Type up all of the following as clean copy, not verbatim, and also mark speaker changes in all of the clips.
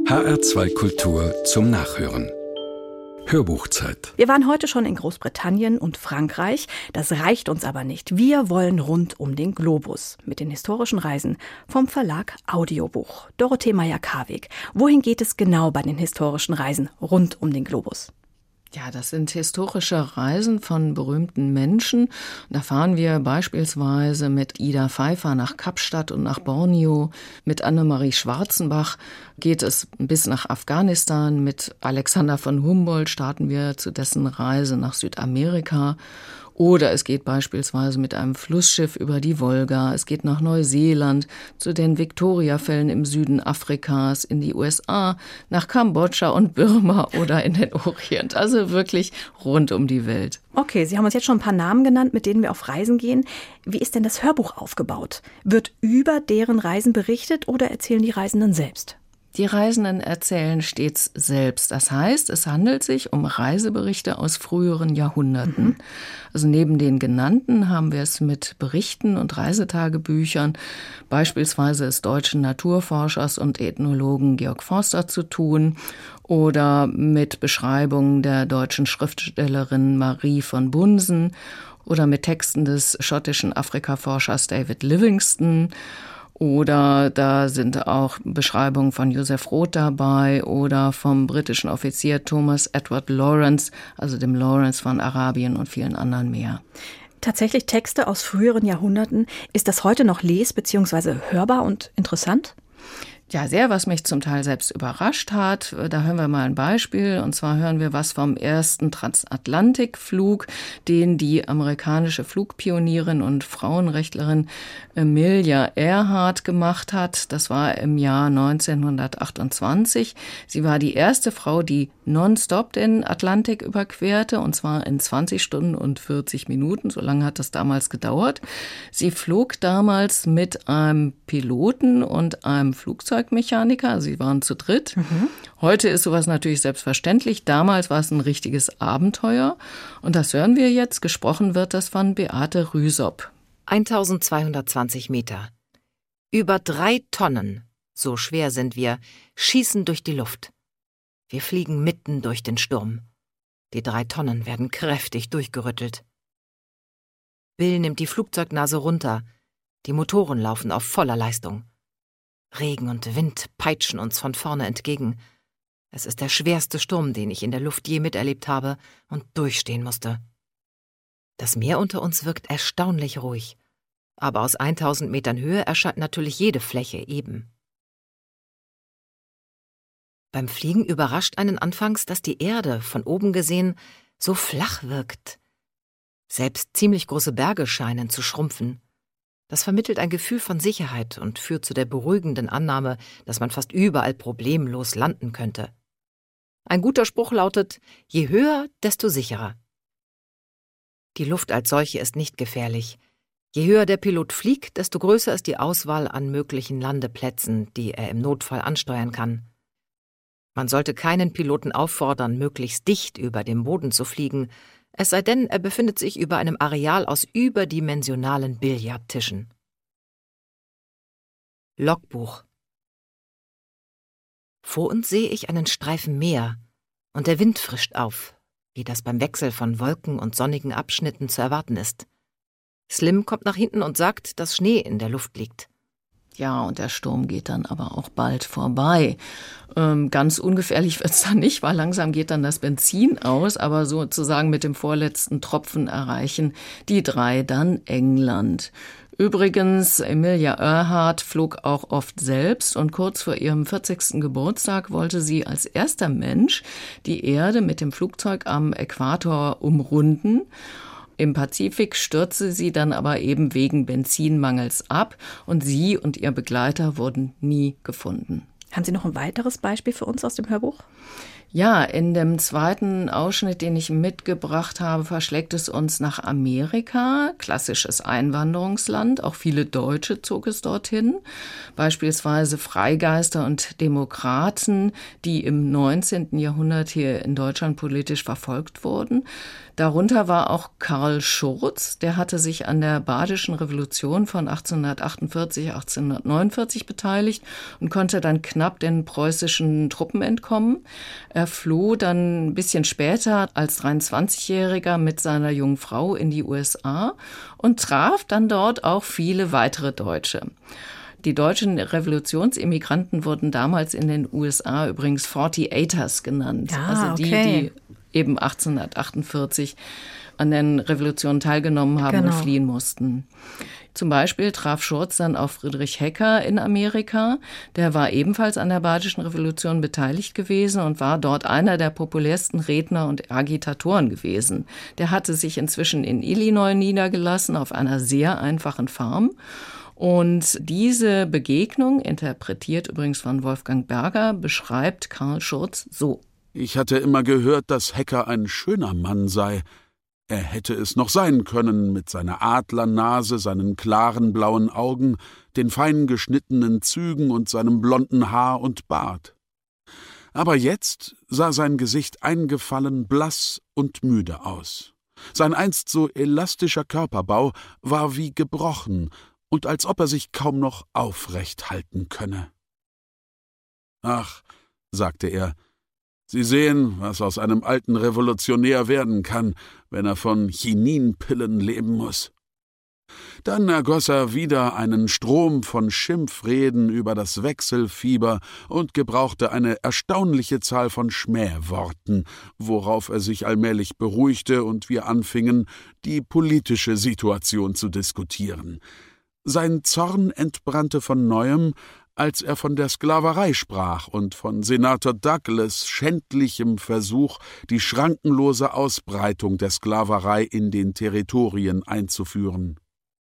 Speaker 1: HR2 Kultur zum Nachhören. Hörbuchzeit.
Speaker 2: Wir waren heute schon in Großbritannien und Frankreich. Das reicht uns aber nicht. Wir wollen rund um den Globus mit den historischen Reisen vom Verlag Audiobuch. Dorothee Meyer-Karweg. Wohin geht es genau bei den historischen Reisen rund um den Globus?
Speaker 3: Ja, das sind historische Reisen von berühmten Menschen. Da fahren wir beispielsweise mit Ida Pfeiffer nach Kapstadt und nach Borneo. Mit Annemarie Schwarzenbach geht es bis nach Afghanistan. Mit Alexander von Humboldt starten wir zu dessen Reise nach Südamerika. Oder es geht beispielsweise mit einem Flussschiff über die Wolga. Es geht nach Neuseeland, zu den Victoria-Fällen im Süden Afrikas, in die USA, nach Kambodscha und Burma oder in den Orient. Also wirklich rund um die Welt.
Speaker 2: Okay, Sie haben uns jetzt schon ein paar Namen genannt, mit denen wir auf Reisen gehen. Wie ist denn das Hörbuch aufgebaut? Wird über deren Reisen berichtet oder erzählen die Reisenden selbst?
Speaker 3: Die Reisenden erzählen stets selbst. Das heißt, es handelt sich um Reiseberichte aus früheren Jahrhunderten. Also neben den genannten haben wir es mit Berichten und Reisetagebüchern, beispielsweise des deutschen Naturforschers und Ethnologen Georg Forster zu tun, oder mit Beschreibungen der deutschen Schriftstellerin Marie von Bunsen oder mit Texten des schottischen Afrikaforschers David Livingstone. Oder da sind auch Beschreibungen von Joseph Roth dabei oder vom britischen Offizier Thomas Edward Lawrence, also dem Lawrence von Arabien und vielen anderen mehr.
Speaker 2: Tatsächlich Texte aus früheren Jahrhunderten. Ist das heute noch les- bzw. hörbar und interessant?
Speaker 3: Ja, sehr, was mich zum Teil selbst überrascht hat. Da hören wir mal ein Beispiel. Und zwar hören wir was vom ersten Transatlantikflug, den die amerikanische Flugpionierin und Frauenrechtlerin Amelia Earhart gemacht hat. Das war im Jahr 1928. Sie war die erste Frau, die nonstop den Atlantik überquerte, und zwar in 20 Stunden und 40 Minuten. So lange hat das damals gedauert. Sie flog damals mit einem Piloten und einem Flugzeugmechaniker. Sie waren zu dritt. Heute ist sowas natürlich selbstverständlich. Damals war es ein richtiges Abenteuer. Und das hören wir jetzt. Gesprochen wird das von Beate Rüsop.
Speaker 4: 1220 Meter. Über 3 Tonnen, so schwer sind wir, schießen durch die Luft. Wir fliegen mitten durch den Sturm. Die 3 Tonnen werden kräftig durchgerüttelt. Bill nimmt die Flugzeugnase runter. Die Motoren laufen auf voller Leistung. Regen und Wind peitschen uns von vorne entgegen. Es ist der schwerste Sturm, den ich in der Luft je miterlebt habe und durchstehen musste. Das Meer unter uns wirkt erstaunlich ruhig. Aber aus 1000 Metern Höhe erscheint natürlich jede Fläche eben. Beim Fliegen überrascht einen anfangs, dass die Erde, von oben gesehen, so flach wirkt. Selbst ziemlich große Berge scheinen zu schrumpfen. Das vermittelt ein Gefühl von Sicherheit und führt zu der beruhigenden Annahme, dass man fast überall problemlos landen könnte. Ein guter Spruch lautet: Je höher, desto sicherer. Die Luft als solche ist nicht gefährlich. Je höher der Pilot fliegt, desto größer ist die Auswahl an möglichen Landeplätzen, die er im Notfall ansteuern kann. Man sollte keinen Piloten auffordern, möglichst dicht über dem Boden zu fliegen, es sei denn, er befindet sich über einem Areal aus überdimensionalen Billardtischen. Logbuch. Vor uns sehe ich einen Streifen Meer, und der Wind frischt auf, wie das beim Wechsel von Wolken und sonnigen Abschnitten zu erwarten ist. Slim kommt nach hinten und sagt, dass Schnee in der Luft liegt.
Speaker 3: Ja, und der Sturm geht dann aber auch bald vorbei. Ganz ungefährlich wird's dann nicht, weil langsam geht dann das Benzin aus, aber sozusagen mit dem vorletzten Tropfen erreichen die 3 dann England. Übrigens, Amelia Earhart flog auch oft selbst, und kurz vor ihrem 40. Geburtstag wollte sie als erster Mensch die Erde mit dem Flugzeug am Äquator umrunden. Im Pazifik stürzte sie dann aber eben wegen Benzinmangels ab, und sie und ihr Begleiter wurden nie gefunden.
Speaker 2: Haben Sie noch ein weiteres Beispiel für uns aus dem Hörbuch?
Speaker 3: Ja, in dem zweiten Ausschnitt, den ich mitgebracht habe, verschlägt es uns nach Amerika, klassisches Einwanderungsland. Auch viele Deutsche zog es dorthin, beispielsweise Freigeister und Demokraten, die im 19. Jahrhundert hier in Deutschland politisch verfolgt wurden. Darunter war auch Karl Schurz, der hatte sich an der Badischen Revolution von 1848, 1849 beteiligt und konnte dann knapp den preußischen Truppen entkommen. Er floh dann ein bisschen später als 23-Jähriger mit seiner jungen Frau in die USA und traf dann dort auch viele weitere Deutsche. Die deutschen Revolutionsimmigranten wurden damals in den USA übrigens 48ers genannt. Also die eben 1848 an den Revolutionen teilgenommen haben und fliehen mussten. Zum Beispiel traf Schurz dann auf Friedrich Hecker in Amerika. Der war ebenfalls an der Badischen Revolution beteiligt gewesen und war dort einer der populärsten Redner und Agitatoren gewesen. Der hatte sich inzwischen in Illinois niedergelassen, auf einer sehr einfachen Farm. Und diese Begegnung, interpretiert übrigens von Wolfgang Berger, beschreibt Karl Schurz so.
Speaker 5: Ich hatte immer gehört, dass Hecker ein schöner Mann sei. Er hätte es noch sein können, mit seiner Adlernase, seinen klaren blauen Augen, den fein geschnittenen Zügen und seinem blonden Haar und Bart. Aber jetzt sah sein Gesicht eingefallen, blass und müde aus. Sein einst so elastischer Körperbau war wie gebrochen und als ob er sich kaum noch aufrecht halten könne. »Ach«, sagte er, »Sie sehen, was aus einem alten Revolutionär werden kann, wenn er von Chininpillen leben muss.« Dann ergoss er wieder einen Strom von Schimpfreden über das Wechselfieber und gebrauchte eine erstaunliche Zahl von Schmähworten, worauf er sich allmählich beruhigte und wir anfingen, die politische Situation zu diskutieren. Sein Zorn entbrannte von Neuem, als er von der Sklaverei sprach und von Senator Douglas' schändlichem Versuch, die schrankenlose Ausbreitung der Sklaverei in den Territorien einzuführen.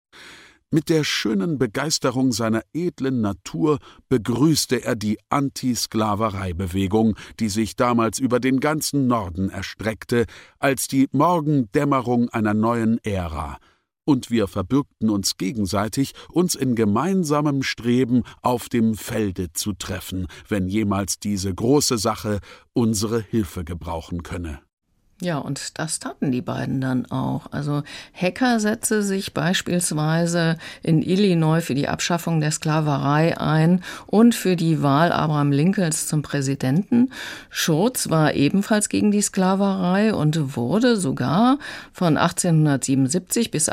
Speaker 5: Mit der schönen Begeisterung seiner edlen Natur begrüßte er die Anti-Sklaverei-Bewegung, die sich damals über den ganzen Norden erstreckte, als die Morgendämmerung einer neuen Ära. Und wir verbürgten uns gegenseitig, uns in gemeinsamem Streben auf dem Felde zu treffen, wenn jemals diese große Sache unsere Hilfe gebrauchen könne.
Speaker 3: Ja, und das taten die beiden dann auch. Also Hecker setzte sich beispielsweise in Illinois für die Abschaffung der Sklaverei ein und für die Wahl Abraham Lincolns zum Präsidenten. Schurz war ebenfalls gegen die Sklaverei und wurde sogar von 1877 bis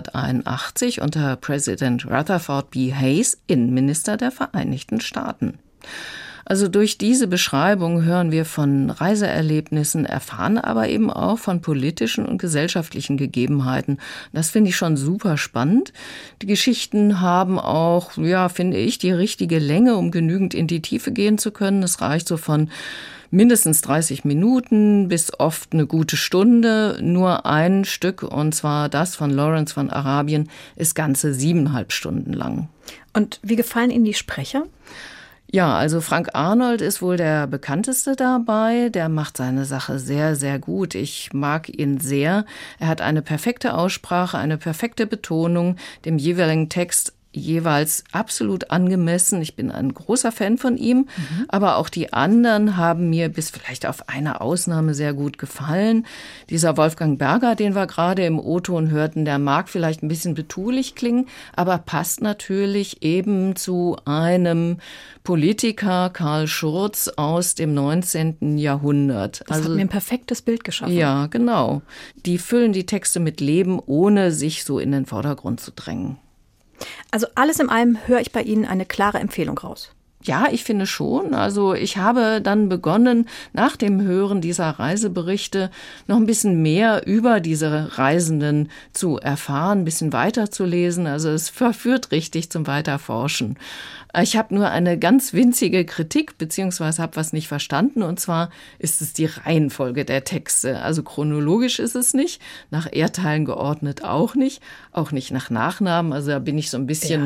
Speaker 3: 1881 unter Präsident Rutherford B. Hayes Innenminister der Vereinigten Staaten. Also durch diese Beschreibung hören wir von Reiseerlebnissen, erfahren aber eben auch von politischen und gesellschaftlichen Gegebenheiten. Das finde ich schon super spannend. Die Geschichten haben auch, finde ich, die richtige Länge, um genügend in die Tiefe gehen zu können. Es reicht so von mindestens 30 Minuten bis oft eine gute Stunde. Nur ein Stück, und zwar das von Lawrence von Arabien, ist ganze 7,5 Stunden lang.
Speaker 2: Und wie gefallen Ihnen die Sprecher?
Speaker 3: Ja, also Frank Arnold ist wohl der bekannteste dabei. Der macht seine Sache sehr, sehr gut. Ich mag ihn sehr. Er hat eine perfekte Aussprache, eine perfekte Betonung, dem jeweiligen Text jeweils absolut angemessen. Ich bin ein großer Fan von ihm, aber auch die anderen haben mir bis vielleicht auf eine Ausnahme sehr gut gefallen. Dieser Wolfgang Berger, den wir gerade im O-Ton hörten, der mag vielleicht ein bisschen betulich klingen, aber passt natürlich eben zu einem Politiker, Karl Schurz, aus dem 19. Jahrhundert.
Speaker 2: Das hat mir ein perfektes Bild geschaffen.
Speaker 3: Ja, genau. Die füllen die Texte mit Leben, ohne sich so in den Vordergrund zu drängen.
Speaker 2: Also alles in allem höre ich bei Ihnen eine klare Empfehlung raus.
Speaker 3: Ja, ich finde schon. Also ich habe dann begonnen, nach dem Hören dieser Reiseberichte noch ein bisschen mehr über diese Reisenden zu erfahren, ein bisschen weiterzulesen. Also es verführt richtig zum Weiterforschen. Ich habe nur eine ganz winzige Kritik, beziehungsweise habe was nicht verstanden. Und zwar ist es die Reihenfolge der Texte. Also chronologisch ist es nicht, nach Erdteilen geordnet auch nicht nach Nachnamen. Also da bin ich so ein bisschen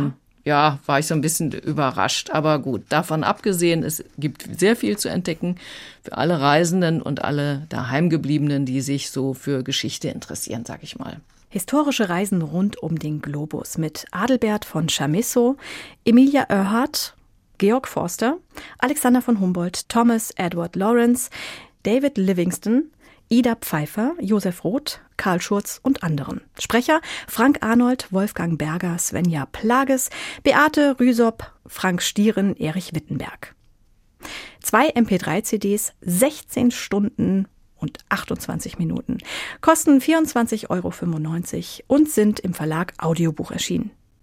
Speaker 3: ja, war ich so ein bisschen überrascht. Aber gut, davon abgesehen, es gibt sehr viel zu entdecken für alle Reisenden und alle Daheimgebliebenen, die sich so für Geschichte interessieren, sag ich mal.
Speaker 2: Historische Reisen rund um den Globus mit Adelbert von Chamisso, Emilia Earhart, Georg Forster, Alexander von Humboldt, Thomas Edward Lawrence, David Livingstone, Ida Pfeiffer, Josef Roth, Karl Schurz und anderen. Sprecher Frank Arnold, Wolfgang Berger, Svenja Plages, Beate Rüsop, Frank Stieren, Erich Wittenberg. 2 MP3-CDs, 16 Stunden und 28 Minuten, kosten 24,95 € und sind im Verlag Audiobuch erschienen.